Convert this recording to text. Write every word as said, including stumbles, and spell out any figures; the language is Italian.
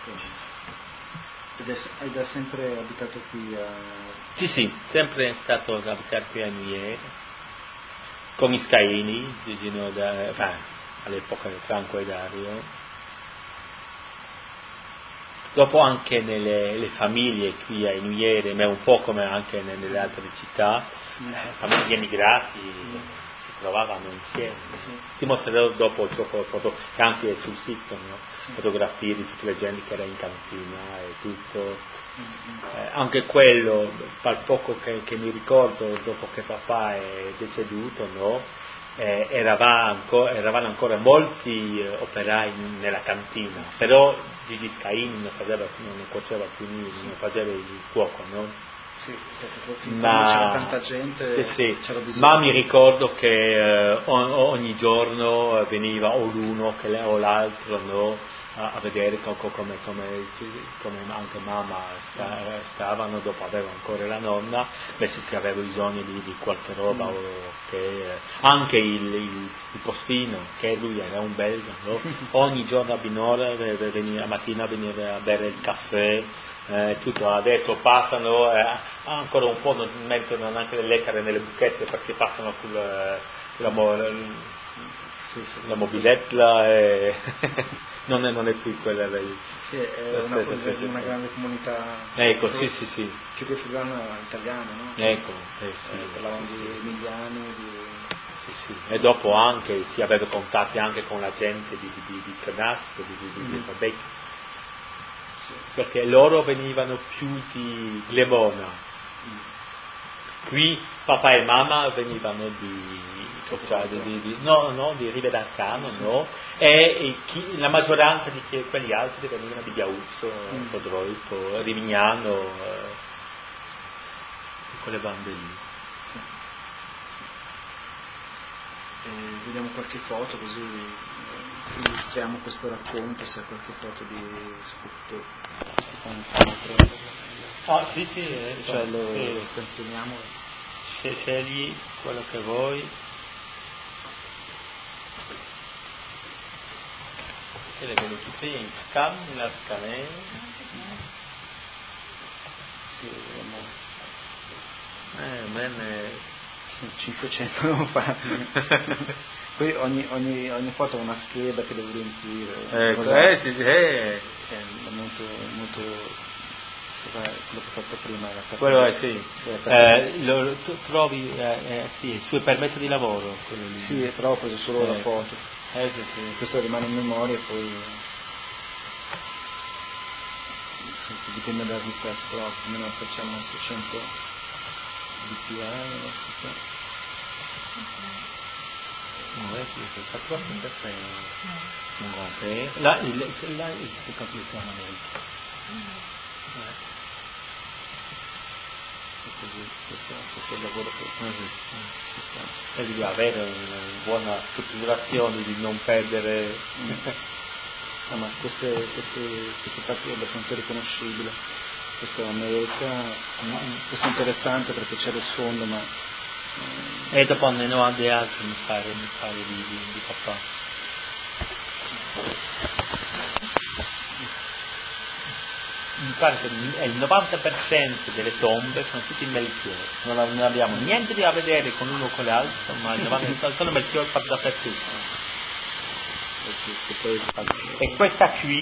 Ed è, hai da sempre abitato qui a... Sì, sì, sempre stato ad abitare qui a Nuiere, con i Scaini, vicino da, enfin, all'epoca di Franco e Dario. Dopo anche nelle le famiglie qui a Nuiere, ma un po' come anche nelle altre città, mm. eh, famiglie emigrati mm. si trovavano insieme. Sì. Ti mostrerò dopo ciò foto, che anche è sul sito, no? Sì. Fotografie di tutte le gente che era in cantina e tutto. Mm-hmm. Eh, anche quello, per poco che, che mi ricordo, dopo che papà è deceduto, no? Eh, eravamo, ancora, eravamo ancora molti eh, operai nella cantina, però Gigi Scaini non faceva, non cuoceva più niente, sì. non faceva il cuoco, no? Sì, ma c'era tanta gente, sì, sì. c'era bisogno. Ma mi ricordo che eh, ogni giorno veniva o l'uno che o l'altro, no? a, a vedere come, come, come, come anche mamma sta, stavano, dopo aveva ancora la nonna, beh, se si aveva bisogno di, di qualche roba, mm. o che, anche il, il, il postino, che lui era un belga, no? Ogni giorno a Binora veniva, a mattina veniva a bere il caffè, eh, tutto. Adesso passano, eh, ancora un po' non mettono neanche le leccare nelle buchette perché passano sulla, sulla sì, sì, la mobiletta e non, è, non è più quella lei. Sì, è una, aspetta, una grande comunità. Ecco, sì, sì, sì. Che di Friulano italiano, no? Ecco, eh, sì, eh, parlavamo sì, di sì. emiliani, di... Sì, sì. E dopo anche si aveva contatti anche con la gente di, di, di Crenasco, di, di, di mm. Becchi, sì. Perché loro venivano più di Lemona. Mm. Qui papà e mamma venivano di, cioè, di, di, di no, no, di Rive d'Arcano, sì. no? E, e chi, la maggioranza di chi, quegli altri venivano di Biauzzo, mm. Podroico, Rivignano, eh, quelle bande lì. Sì. Sì. E vediamo qualche foto così eh, illustriamo questo racconto, se qualche foto di scritto. Ah sì sì, eh, cioè lo sì. scansioniamo. Scegli quello che vuoi. E le vedo tutte in scan, nella scanner. Sì, vediamo. Eh, bene. cinquecento devo fare. Poi ogni, ogni, ogni foto ha una scheda che devo riempire. Ecco, eh, sì, sì, eh. È molto, molto quello che ho fatto prima era quello è sì, eh, lo, lo trovi eh, eh, sì, il suo permesso di lavoro quello lì. Sì, però ho preso solo eh. la foto, eh, sì, sì. questo rimane in memoria e poi sì, dipende dal ripeto, però almeno facciamo seicento di più eh, non è che questa cosa è un grande là il là il capitolo in America. Eh. Così, questo, questo è il lavoro che uh-huh. e devi avere una buona strutturazione di non perdere mm. no, ma queste, queste, queste parti è abbastanza riconoscibile. Questo è America, mm. questo è interessante perché c'è lo sfondo, ma eh. e dopo ne ho dei altri mi pare, mi pare di, di, di papà. Mi pare che il novanta per cento delle tombe sono tutte in Melchior, non, non abbiamo niente da vedere con uno o con l'altro, ma il novanta per cento sono Melchior fatto dappertutto. E questa qui